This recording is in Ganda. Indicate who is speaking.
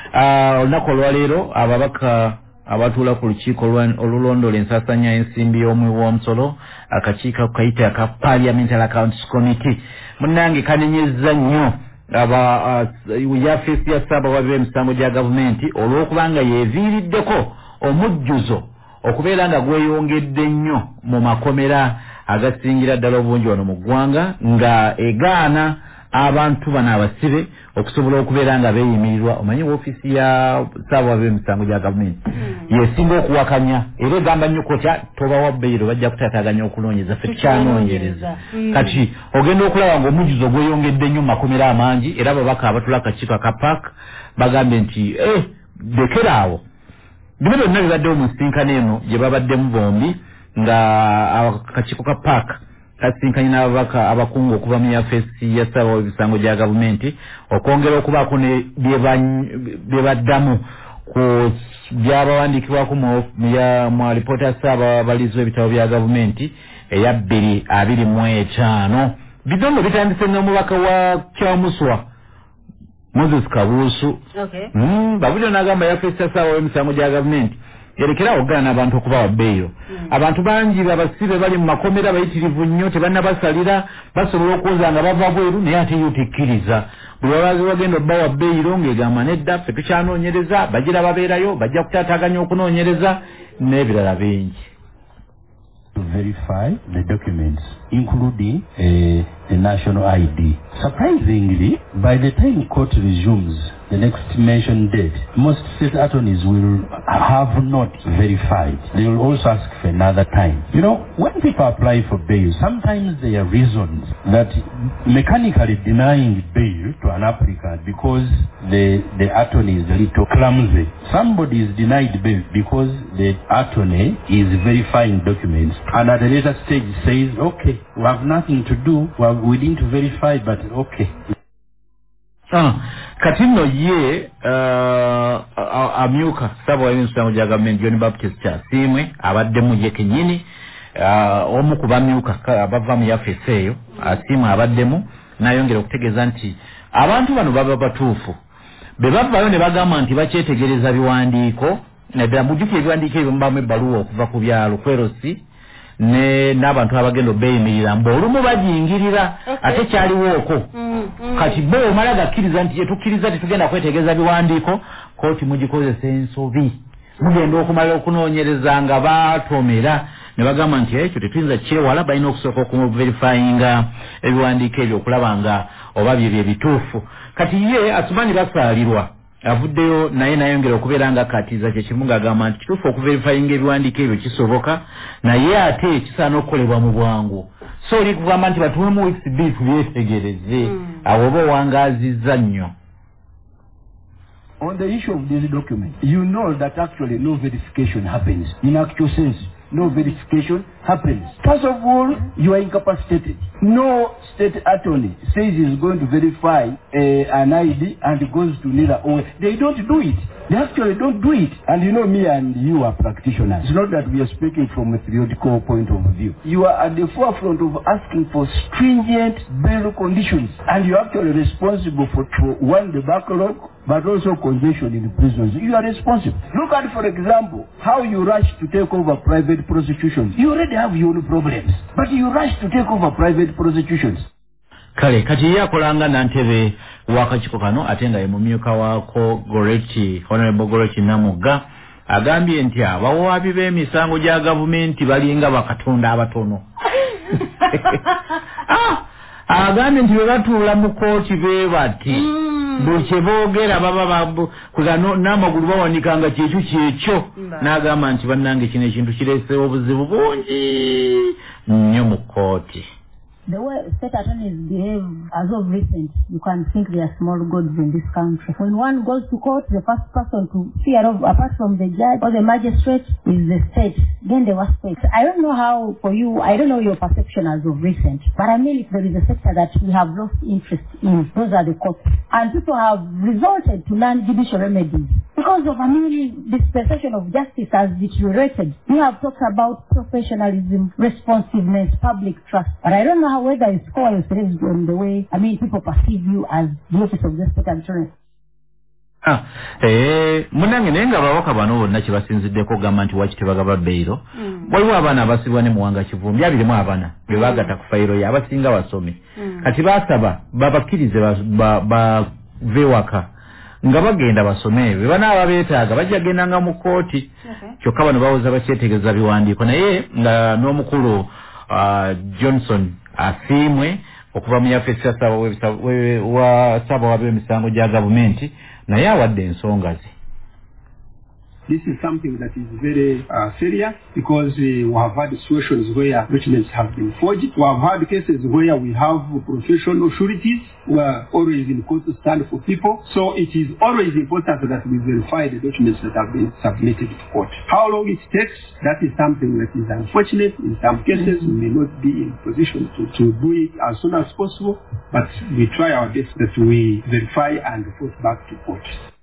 Speaker 1: olunaku olwaleero ababaka abatula ku lukiiko olulondola ensasanya ensimbi y'omuw'omusolo akakiiko kayite aka Parliamentary Accounts Committee munnange kanenyezza nnyo yafeesi ya Ssaabawabi b'emisango gya gavumenti olw'okubanga yeeviiriddeko omujjuzo okubeera nga gweyongedde nnyo mu makomera agasingira ddala obungi wano mu ggwanga nga egaana abantu bano abasibe okusobola okubeera nga beeyimirirwa. Omanyi woofiisi ya Ssaabawabi b'emisango gya gavumenti yesinga okuwakanya era egamba nnyo kotya tobawa bbeero bajja kutaataaganya okunoonyeza ffe tukyanoonyereza. Kati ogenda okulaba ng'omujjuzo gweyongedde nnyo mu makomera amangi era babaka abatula akakiiko aka PAC bagambye nti lekeraawo bino byonna bibaddewo mu nsinkano eno gye babaddemu bombi nga akakiiko ka PAC kasinkanye n'ababaka abakungu okuva mu yafeesi ya Ssaabawabi b'emisango gya gavumenti okwongera okubaako ne bye baddamu ku byabawandiikibwako mu alipoota ya Ssaababalizi w'ebitabo bya gavumenti eya 2025. Bino nno bitandise n'omubaka wa Kyamuswa Moses Kabuusu. Babulyo n'agamba yafeesi ya Ssaabawabi b'emisango gya gavumenti yerekerawo ogaana abantu okubawa bbeeyo. Abantu bangi babasibe bali mu makomera bayitirivu nnyo tebannabasalira basobola okuwoza nga bava bweru naye ate yo tekkiriza buli babazi bagenda obbawa bbeeyiro ng'egamba nedda ffe tukyanoonyereza bagira babeerayo bajja kutaataaganya okunoonyereza n'ebirala bingi.
Speaker 2: To verify the documents, including the national ID. Surprisingly, by the time court resumes the next mentioned date, most state attorneys will have not verified. They will also ask for another time. You know, when people apply for bail, sometimes there are reasons that mechanically denying bail to an applicant because the attorney is a little clumsy. Somebody is denied bail because the attorney is verifying documents and at a later stage says, okay, we have nothing to do, we didn't verify, but okay.
Speaker 1: Katino ye amyuka Ssaabawabi b'emisango gya gavumenti John Baptist Kyasimwe abaddemu ye kennyini omu ku bamyuka abava mu yafeesi eyo Asiimwe abaddemu n'ayongera okutegeeza nti abantu bano baba batuufu be bavaayo ne bagamba nti bakyetegereza biwandiiko naddala mujjukira ebiwandiiko ebyo mubamu ebbaluwa okuva ku byalo kwerosi n'abantu abagenda beeyimirira olumu bagingirira ate kyaliwooko kati bo omala gakkiriza nti yetukkiriza tetugenda kwetegereza biwandiiko kooti mugikozesa ensobi mugenda okumala okunoonyereza nga batomera ne bagamba nti ekyo tetuyinza kyewala balina okusooka okuverifyinga ebiwandiiko ebyo okulaba nga oba bye bituufu. Kati ye atumanyi basaalirwa avuddeyo naye nayongera okubeera nga akkatiza kye kimu ng'agamba nti kituufu okuverifyinga ebiwandiiko ebyo kisoboka naye ate kisaana okukolebwa mu bwangu. So oli kugamba nti batuwemu weeks bbiri tubyetegereze awo oba owangaazizza nnyo.
Speaker 2: On the issue of this document, you know that actually no verification happens. In actual sense, no verification happens. First of all, you are incapacitated. No state attorney says he's going to verify an ID and goes to NIRA. They don't do it. They actually don't do it. And you know, me and you are practitioners. It's not that we are speaking from a theoretical point of view. You are at the forefront of asking for stringent bail conditions. And you're actually responsible for one, the backlog, but also congestion in the prisons. You are responsible. Look at, for example, how you rush to take over private prosecutions. You already have your own problems, but you rush to take over private prosecutions.
Speaker 1: Kale kati yakolanga nantebe wakakiiko kano ate nga ye mumyuka waako Honorable Goretti Namugga agambye nti abawaabi b'emisango gya gavumenti balinga bakatonda abatono. Agambye nti bwe batuula mu kooti bati buli kye boogera baba n'amagulu bawanikanga kyekyo n'agamba nti bannange kino ekintu kireesewo obuzibu bungi nnyo mu kooti.
Speaker 3: The way state attorneys behave as of recent, you can think they are small gods in this country. When one goes to court, the first person to fear of, apart from the judge or the magistrate, is the state. Then the worst state. I don't know how, for you, I don't know your perception as of recent, but I mean if there is a sector that we have lost interest in, those are the courts. And people have resorted to non-judicial remedies. Because of, dispensation of justice has deteriorated. We have talked about professionalism, responsiveness, public trust. But I don't know whether it's based on the way, people perceive you as the office of the state attorney.
Speaker 1: Munange naye nga bawaka bano bonna kye basinziddeko okugamba nti waki tebagaba beyiro waliwo abaana abasibwa ne Muwanga Kivumbi 24 be baagata ku fayiro ye abasinga basome kati baasaba babakkirize bave waka nga bagenda basome be banaaba beetaaga bajja gendanga mu kkooti kyokka bano bawoza bakyetegereza biwandiiko naye nga n'omukulu Johnson asiimwe okuva mu yafeesi ya Ssaabawabi w'emisango gya gavumenti naye awadde ensonga ze.
Speaker 4: This is something that is very serious because we have had situations where documents have been forged. We have had cases where we have professional sureties who are always in court to stand for people. So it is always important that we verify the documents that have been submitted to court. How long it takes, that is something that is unfortunate. In some cases, we may not be in position to do it as soon as possible, but we try our best that we verify and report back to court.